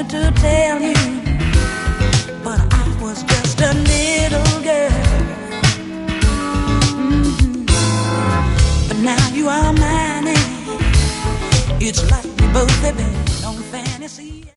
wanted to tell you, but I was just a little girl. But now you are mine, and it's like we both have been on fantasy.